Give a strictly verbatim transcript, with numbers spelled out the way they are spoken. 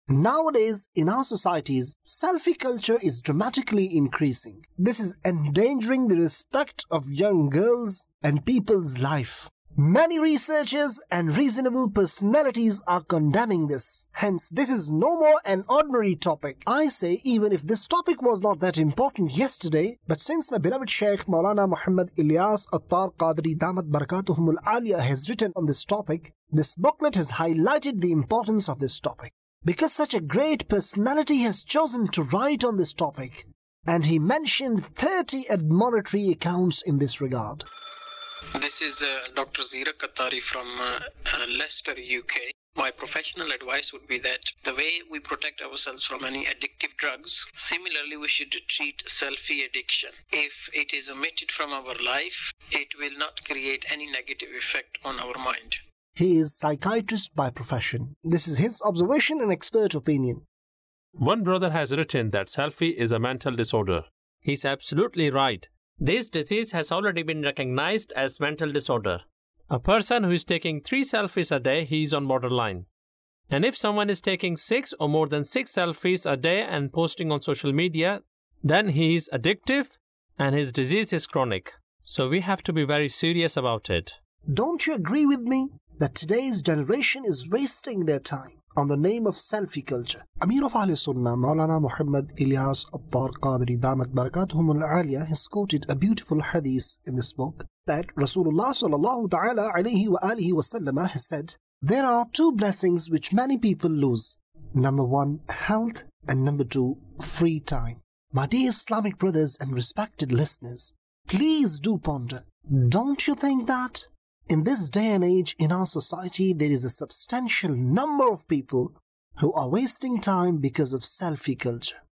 Nowadays, in our societies, selfie culture is dramatically increasing. This is endangering the respect of young girls and people's life. Many researchers and reasonable personalities are condemning this. Hence, this is no more an ordinary topic. I say, even if this topic was not that important yesterday, but since my beloved Shaykh Maulana Muhammad Ilyas Attar Qadri Damat Barakatuhum Al-Aliyah has written on this topic, this booklet has highlighted the importance of this topic. Because such a great personality has chosen to write on this topic, and he mentioned thirty admonitory accounts in this regard. This is uh, Doctor Zira Qatari from uh, uh, Leicester, U K. My professional advice would be that the way we protect ourselves from any addictive drugs, similarly we should treat selfie addiction. If it is omitted from our life, it will not create any negative effect on our mind. He is psychiatrist by profession. This is his observation and expert opinion. One brother has written that selfie is a mental disorder. He's absolutely right. This disease has already been recognized as mental disorder. A person who is taking three selfies a day, he is on borderline. And if someone is taking six or more than six selfies a day and posting on social media, then he is addictive and his disease is chronic. So we have to be very serious about it. Don't you agree with me that today's generation is wasting their time on the name of selfie culture? Amir of Ahl Sunnah, Maulana Muhammad Ilyas Attar Qadri Damat Barakatuhum Al-Aliyah has quoted a beautiful hadith in this book that Rasulullah sallallahu ta'ala alayhi wa alihi wa sallam has said, there are two blessings which many people lose. Number one, health, and number two, free time. My dear Islamic brothers and respected listeners, please do ponder. Don't you think that in this day and age in our society there is a substantial number of people who are wasting time because of selfie culture?